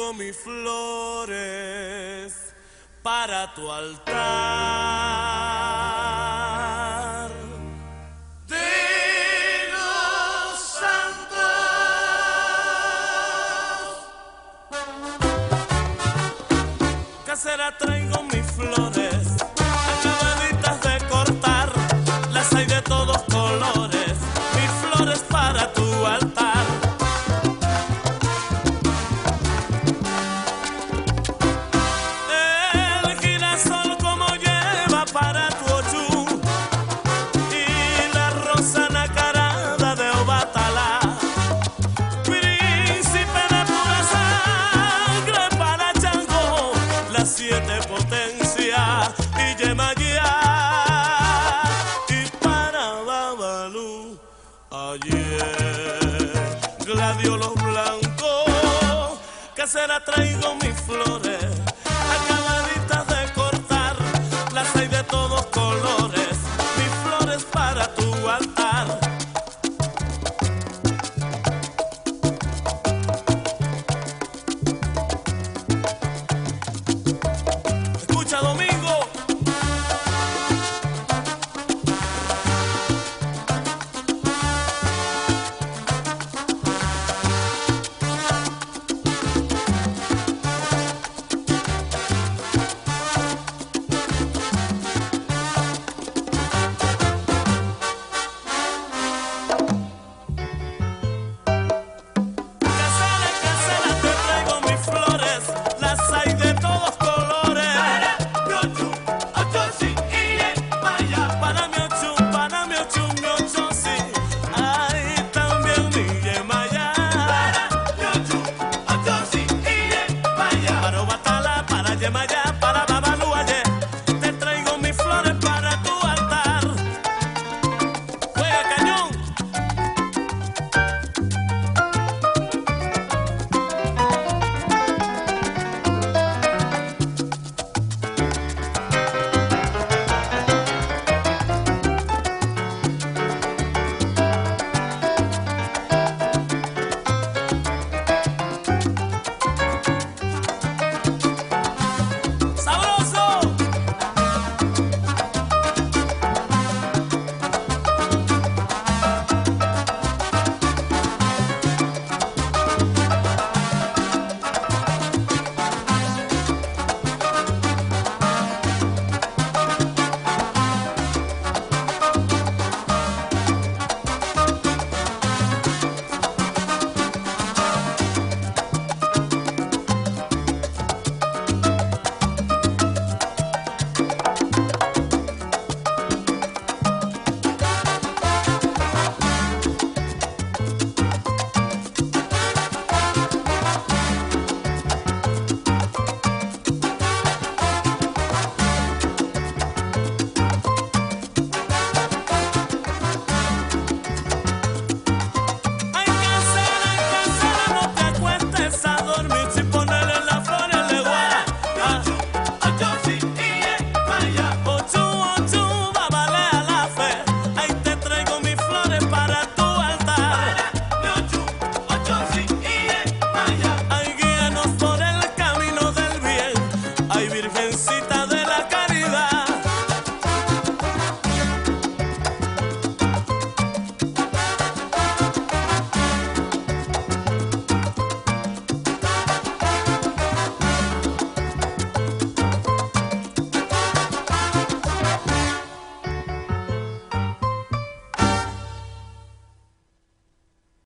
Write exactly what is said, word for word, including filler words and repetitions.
traigo mis flores para tu altar. De los santos. Casera, traigo mis flores acabaditas de cortar, las hay de todos colores, mis flores para tu altar. Siete potencia y Yemayá, y para Babalú ayer gladiolos blancos. Casera, traigo mis flores acabaditas de cortar, las hay de todos colores, mis flores para tu altar. Domingo. Casera, casera, te traigo mis flores, las hay de todos colores. Para Babalú ayer, te traigo mis flores para tu altar. Juega cañón. Virgencita